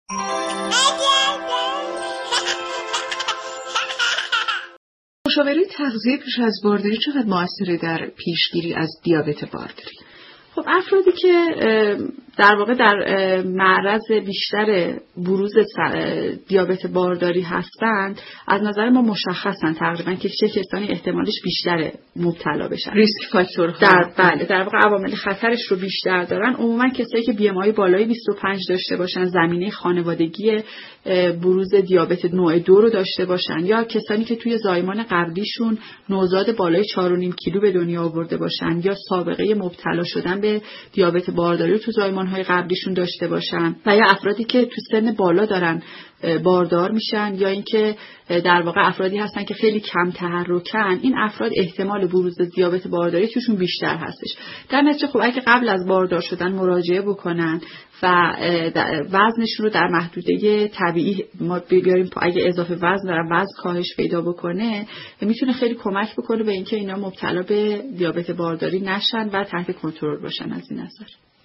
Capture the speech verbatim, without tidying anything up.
مشاوره تغذیه پیش از بارداری چقدر موثره در پیشگیری از دیابت بارداری؟ خب افرادی که در واقع در معرض بیشتر بروز دیابت بارداری هستند از نظر ما مشخصن تقریبا که چه کسانی احتمالش بیشتره مبتلا بشن، ریسک فاکتور در بله در واقع عوامل خطرش رو بیشتر دارن. عموما کسایی که بی ام آی بالای بیست و پنج داشته باشن، زمینه خانوادگی بروز دیابت نوع دو رو داشته باشن، یا کسانی که توی زایمان قبلیشون نوزاد بالای چهار و نیم کیلو به دنیا آورده باشن، یا سابقه مبتلا شدن به دیابت بارداری تو زایمان‌های قبلیشون داشته باشن، و یا افرادی که تو سن بالا دارن باردار میشن، یا اینکه در واقع افرادی هستن که خیلی کم تحرکن. این افراد احتمال بروز دیابت بارداری توشون بیشتر هستش. در نتیجه خب اگه قبل از باردار شدن مراجعه بکنن و وزنشون رو در محدوده طبیعی ما بیاریم، اگه اضافه وزن دارن وزن کاهش پیدا بکنه، میتونه خیلی کمک بکنه به اینکه اینا مبتلا به دیابت بارداری نشن و تحت کنترل باشن از این نظر.